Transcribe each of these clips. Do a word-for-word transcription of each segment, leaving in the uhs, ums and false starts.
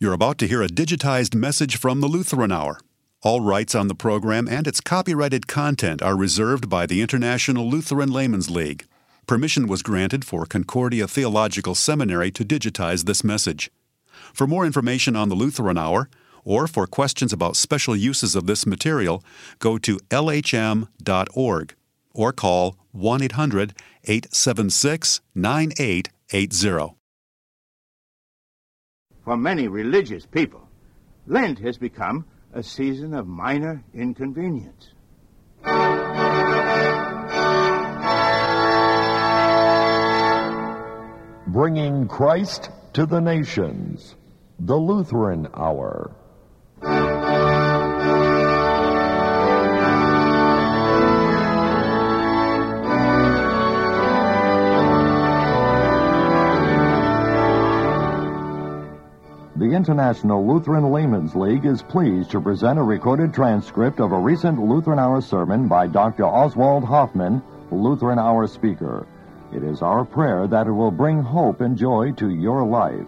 You're about to hear a digitized message from the Lutheran Hour. All rights on the program and its copyrighted content are reserved by the International Lutheran Laymen's League. Permission was granted for Concordia Theological Seminary to digitize this message. For more information on the Lutheran Hour, or for questions about special uses of this material, go to L H M dot org or call one eight hundred, eight seven six, nine eight eight zero. For many religious people, Lent has become a season of minor inconvenience. Bringing Christ to the nations, the Lutheran Hour. The International Lutheran Laymen's League is pleased to present a recorded transcript of a recent Lutheran Hour sermon by Doctor Oswald Hoffman, Lutheran Hour speaker. It is our prayer that it will bring hope and joy to your life.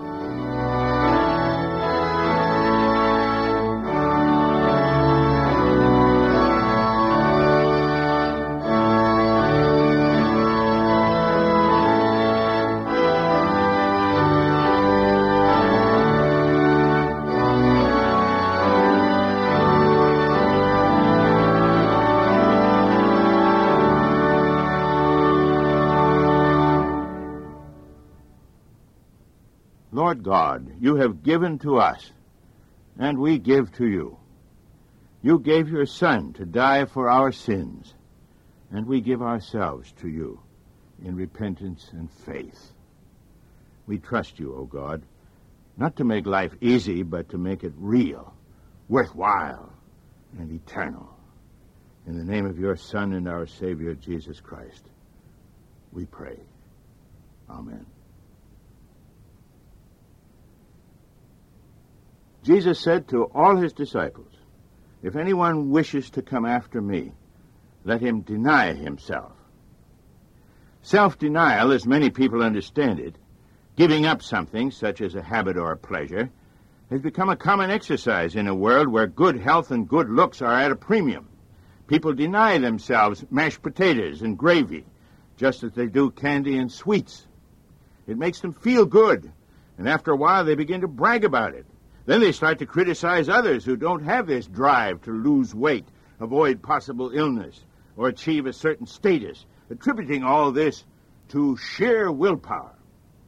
Lord God, you have given to us, and we give to you. You gave your Son to die for our sins, and we give ourselves to you in repentance and faith. We trust you, O God, not to make life easy, but to make it real, worthwhile, and eternal. In the name of your Son and our Savior, Jesus Christ, we pray. Amen. Jesus said to all his disciples, "If anyone wishes to come after me, let him deny himself." Self-denial, as many people understand it, giving up something such as a habit or a pleasure, has become a common exercise in a world where good health and good looks are at a premium. People deny themselves mashed potatoes and gravy, just as they do candy and sweets. It makes them feel good, and after a while they begin to brag about it. Then they start to criticize others who don't have this drive to lose weight, avoid possible illness, or achieve a certain status, attributing all this to sheer willpower.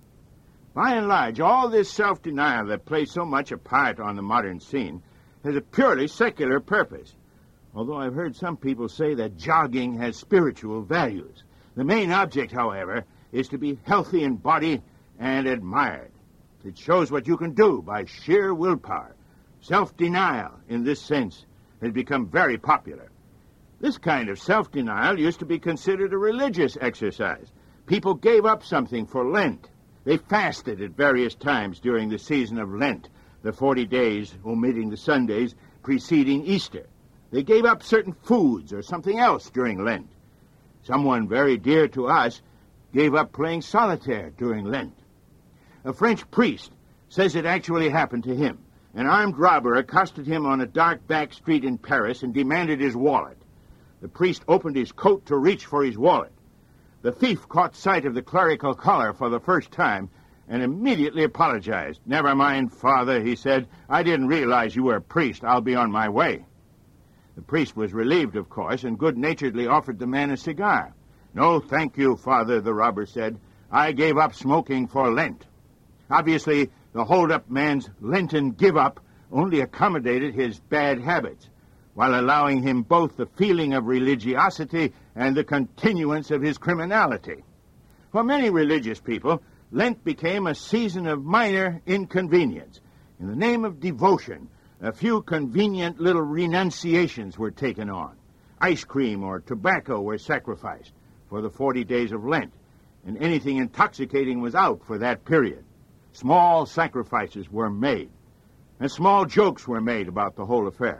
By and large, all this self-denial that plays so much a part on the modern scene has a purely secular purpose, although I've heard some people say that jogging has spiritual values. The main object, however, is to be healthy in body and admired. It shows what you can do by sheer willpower. Self-denial, in this sense, has become very popular. This kind of self-denial used to be considered a religious exercise. People gave up something for Lent. They fasted at various times during the season of Lent, the forty days, omitting the Sundays, preceding Easter. They gave up certain foods or something else during Lent. Someone very dear to us gave up playing solitaire during Lent. A French priest says it actually happened to him. An armed robber accosted him on a dark back street in Paris and demanded his wallet. The priest opened his coat to reach for his wallet. The thief caught sight of the clerical collar for the first time and immediately apologized. "Never mind, Father," he said. "I didn't realize you were a priest. I'll be on my way." The priest was relieved, of course, and good-naturedly offered the man a cigar. "No, thank you, Father," the robber said. "I gave up smoking for Lent." Obviously, the hold-up man's Lenten give-up only accommodated his bad habits, while allowing him both the feeling of religiosity and the continuance of his criminality. For many religious people, Lent became a season of minor inconvenience. In the name of devotion, a few convenient little renunciations were taken on. Ice cream or tobacco were sacrificed for the forty days of Lent, and anything intoxicating was out for that period. Small sacrifices were made, and small jokes were made about the whole affair.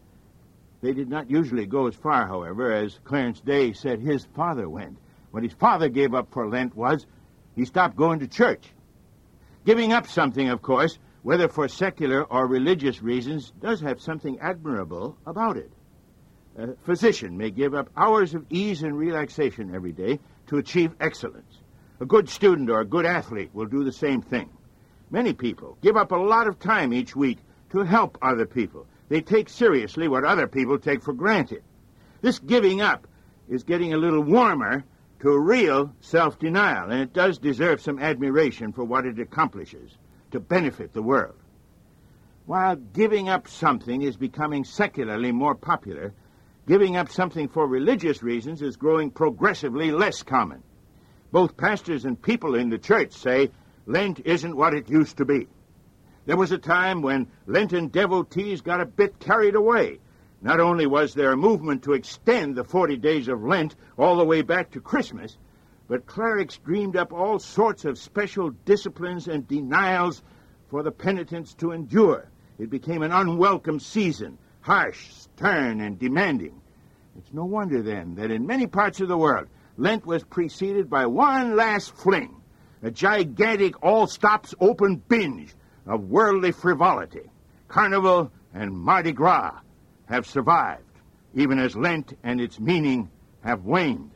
They did not usually go as far, however, as Clarence Day said his father went. What his father gave up for Lent was he stopped going to church. Giving up something, of course, whether for secular or religious reasons, does have something admirable about it. A physician may give up hours of ease and relaxation every day to achieve excellence. A good student or a good athlete will do the same thing. Many people give up a lot of time each week to help other people. They take seriously what other people take for granted. This giving up is getting a little warmer to real self-denial, and it does deserve some admiration for what it accomplishes to benefit the world. While giving up something is becoming secularly more popular, giving up something for religious reasons is growing progressively less common. Both pastors and people in the church say Lent isn't what it used to be. There was a time when Lenten devotees got a bit carried away. Not only was there a movement to extend the forty days of Lent all the way back to Christmas, but clerics dreamed up all sorts of special disciplines and denials for the penitents to endure. It became an unwelcome season, harsh, stern, and demanding. It's no wonder, then, that in many parts of the world, Lent was preceded by one last fling, a gigantic all-stops-open binge of worldly frivolity. Carnival and Mardi Gras have survived, even as Lent and its meaning have waned.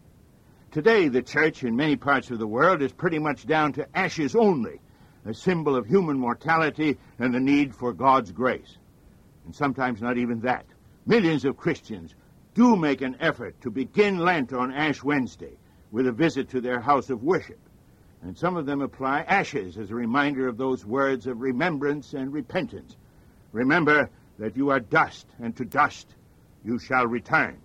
Today, the church in many parts of the world is pretty much down to ashes only, a symbol of human mortality and the need for God's grace. And sometimes not even that. Millions of Christians do make an effort to begin Lent on Ash Wednesday with a visit to their house of worship. And some of them apply ashes as a reminder of those words of remembrance and repentance. Remember that you are dust, and to dust you shall return.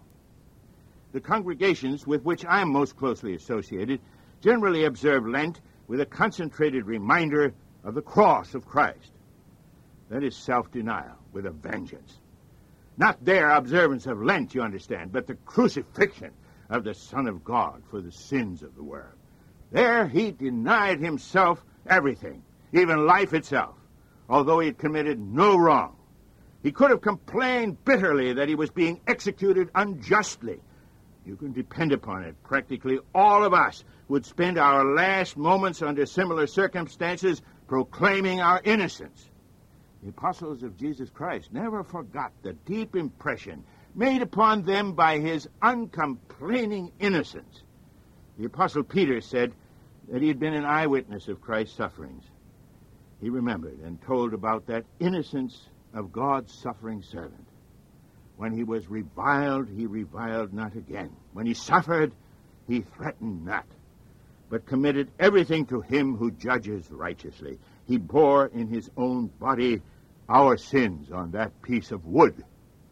The congregations with which I am most closely associated generally observe Lent with a concentrated reminder of the cross of Christ. That is self-denial with a vengeance. Not their observance of Lent, you understand, but the crucifixion of the Son of God for the sins of the world. There he denied himself everything, even life itself, although he had committed no wrong. He could have complained bitterly that he was being executed unjustly. You can depend upon it. Practically all of us would spend our last moments under similar circumstances proclaiming our innocence. The apostles of Jesus Christ never forgot the deep impression made upon them by his uncomplaining innocence. The apostle Peter said that he had been an eyewitness of Christ's sufferings. He remembered and told about that innocence of God's suffering servant. When he was reviled, he reviled not again. When he suffered, he threatened not, but committed everything to him who judges righteously. He bore in his own body our sins on that piece of wood.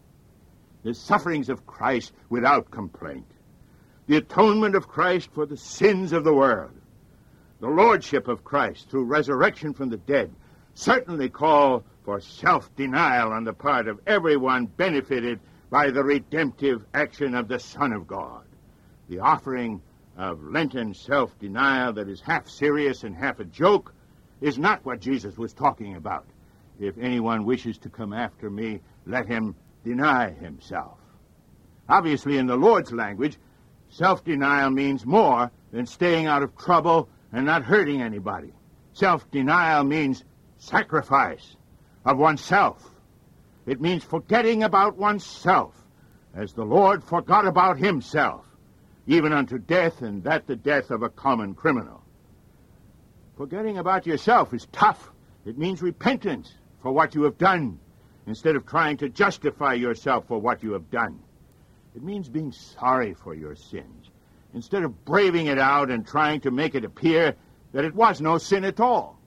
The sufferings of Christ without complaint. The atonement of Christ for the sins of the world. The lordship of Christ through resurrection from the dead certainly call for self-denial on the part of everyone benefited by the redemptive action of the Son of God. The offering of Lenten self-denial that is half serious and half a joke is not what Jesus was talking about. If anyone wishes to come after me, let him deny himself. Obviously, in the Lord's language, self-denial means more than staying out of trouble and not hurting anybody. Self-denial means sacrifice of oneself. It means forgetting about oneself as the Lord forgot about himself, even unto death, and that the death of a common criminal. Forgetting about yourself is tough. It means repentance for what you have done instead of trying to justify yourself for what you have done. It means being sorry for your sins instead of braving it out and trying to make it appear that it was no sin at all.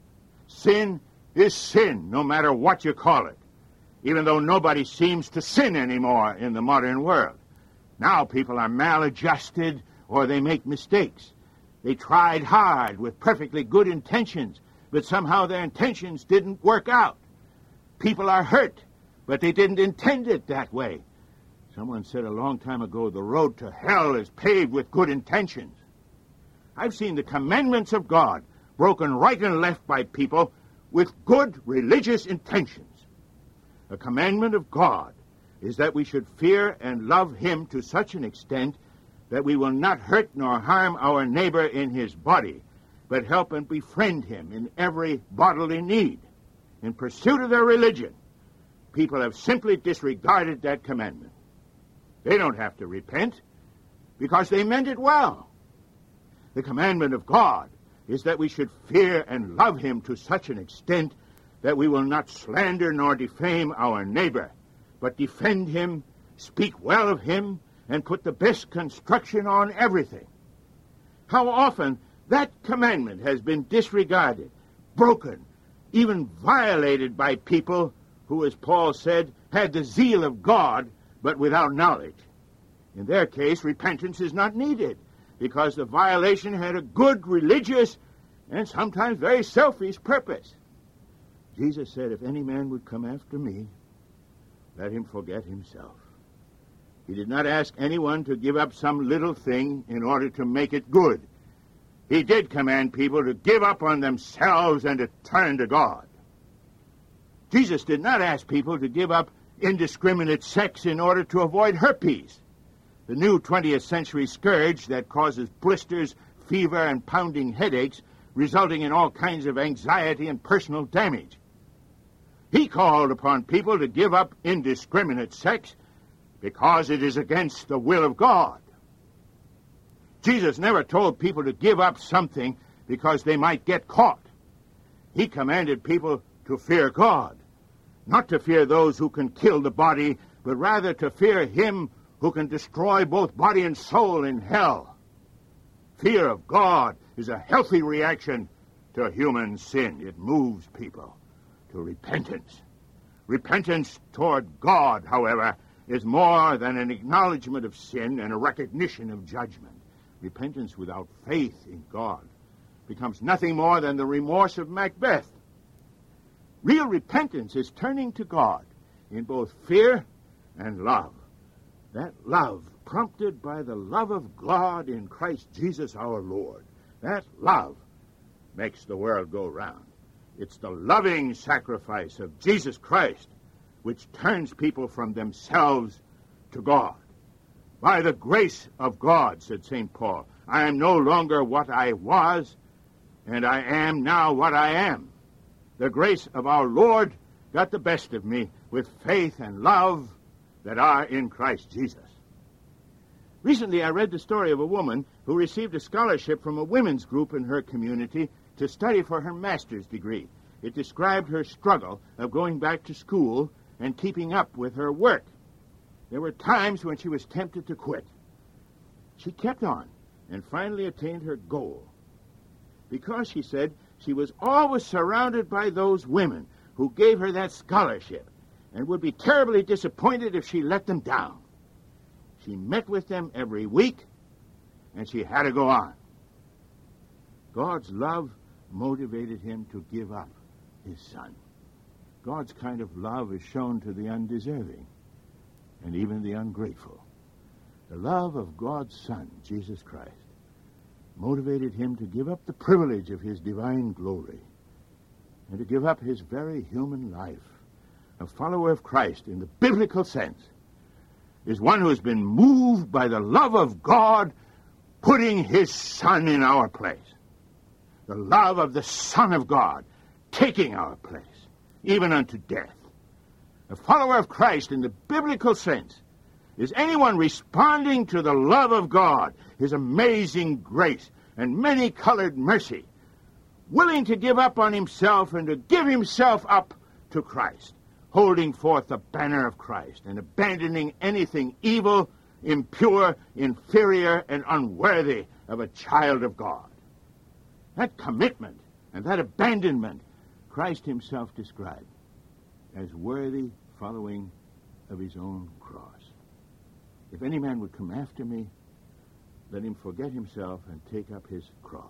Sin is sin, no matter what you call it, even though nobody seems to sin anymore in the modern world. Now people are maladjusted or they make mistakes. They tried hard with perfectly good intentions, but somehow their intentions didn't work out. People are hurt, but they didn't intend it that way. Someone said a long time ago, the road to hell is paved with good intentions. I've seen the commandments of God broken right and left by people with good religious intentions. A commandment of God is that we should fear and love him to such an extent that we will not hurt nor harm our neighbor in his body, but help and befriend him in every bodily need. in pursuit of their religion, people have simply disregarded that commandment. They don't have to repent because they meant it well. The commandment of God is that we should fear and love him to such an extent that we will not slander nor defame our neighbor, but defend him, speak well of him, and put the best construction on everything. How often that commandment has been disregarded, broken, even violated by people who, as Paul said, had the zeal of God, but without knowledge. In their case, repentance is not needed, because the violation had a good religious and sometimes very selfish purpose. Jesus said, if any man would come after me, let him forget himself. He did not ask anyone to give up some little thing in order to make it good. He did command people to give up on themselves and to turn to God. Jesus did not ask people to give up indiscriminate sex in order to avoid herpes, the new twentieth century scourge that causes blisters, fever, and pounding headaches, resulting in all kinds of anxiety and personal damage. He called upon people to give up indiscriminate sex because it is against the will of God. Jesus never told people to give up something because they might get caught. He commanded people to fear God, not to fear those who can kill the body, but rather to fear him who can destroy both body and soul in hell. Fear of God is a healthy reaction to human sin. It moves people to repentance. Repentance toward God, however, is more than an acknowledgement of sin and a recognition of judgment. Repentance without faith in God becomes nothing more than the remorse of Macbeth. Real repentance is turning to God in both fear and love. That love, prompted by the love of God in Christ Jesus our Lord, that love makes the world go round. It's the loving sacrifice of Jesus Christ which turns people from themselves to God. By the grace of God, said Saint Paul, I am no longer what I was, and I am now what I am. The grace of our Lord got the best of me with faith and love that are in Christ Jesus. Recently, I read the story of a woman who received a scholarship from a women's group in her community to study for her master's degree. It described her struggle of going back to school and keeping up with her work. There were times when she was tempted to quit. She kept on and finally attained her goal. Because, she said, she was always surrounded by those women who gave her that scholarship and would be terribly disappointed if she let them down. She met with them every week, and she had to go on. God's love motivated him to give up his son. God's kind of love is shown to the undeserving and even the ungrateful. The love of God's Son, Jesus Christ, motivated him to give up the privilege of his divine glory and to give up his very human life. A follower of Christ, in the biblical sense, is one who has been moved by the love of God, putting his Son in our place. The love of the Son of God, taking our place, even unto death. A follower of Christ, in the biblical sense, is anyone responding to the love of God, his amazing grace and many-colored mercy, willing to give up on himself and to give himself up to Christ, holding forth the banner of Christ and abandoning anything evil, impure, inferior, and unworthy of a child of God. That commitment and that abandonment Christ himself described as worthy following of his own cross. If any man would come after me, let him forget himself and take up his cross.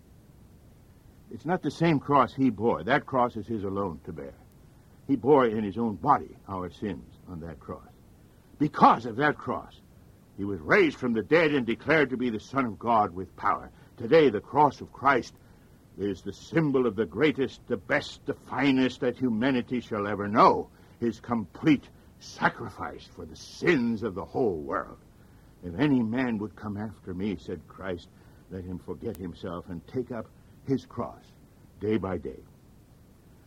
It's not the same cross he bore. That cross is his alone to bear. He bore in his own body our sins on that cross. Because of that cross, he was raised from the dead and declared to be the Son of God with power. Today, the cross of Christ is the symbol of the greatest, the best, the finest that humanity shall ever know, his complete sacrifice for the sins of the whole world. If any man would come after me, said Christ, let him forget himself and take up his cross day by day.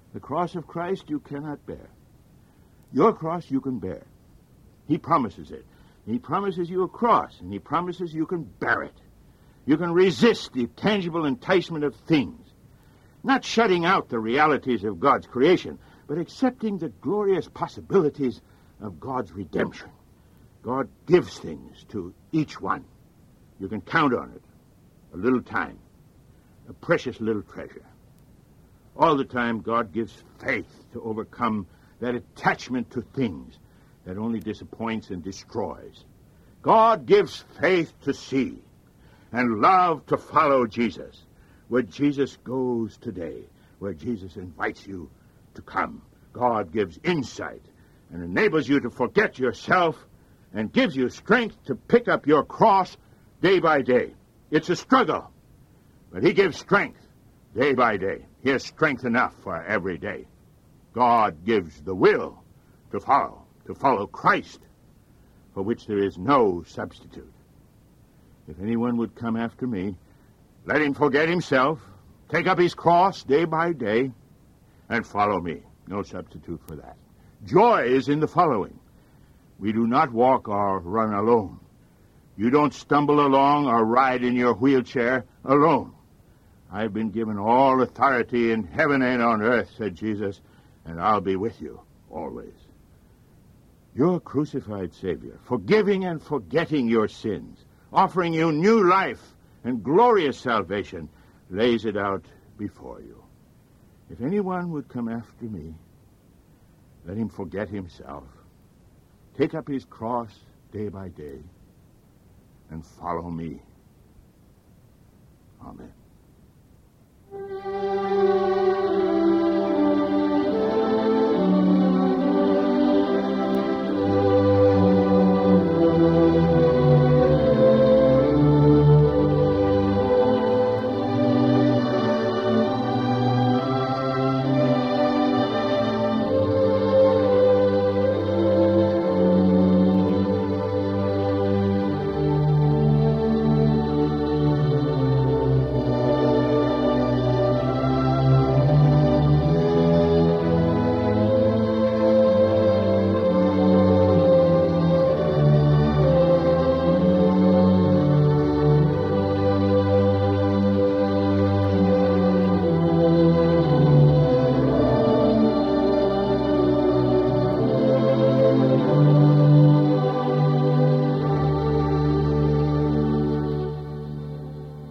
The cross of Christ you cannot bear. Your cross you can bear. He promises it. He promises you a cross, and he promises you can bear it. You can resist the tangible enticement of things, not shutting out the realities of God's creation, but accepting the glorious possibilities of God's redemption. God gives things to each one. You can count on it. A little time, a precious little treasure. All the time, God gives faith to overcome that attachment to things that only disappoints and destroys. God gives faith to see and love to follow Jesus, where Jesus goes today, where Jesus invites you to come. God gives insight and enables you to forget yourself and gives you strength to pick up your cross day by day. It's a struggle, but he gives strength day by day. He has strength enough for every day. God gives the will to follow, to follow Christ, for which there is no substitute. If anyone would come after me, let him forget himself, take up his cross day by day, and follow me. No substitute for that. Joy is in the following. We do not walk or run alone. You don't stumble along or ride in your wheelchair alone. I've been given all authority in heaven and on earth, said Jesus, and I'll be with you always. Your crucified Savior, forgiving and forgetting your sins, offering you new life and glorious salvation, lays it out before you. If anyone would come after me, let him forget himself, take up his cross day by day, and follow me. Amen.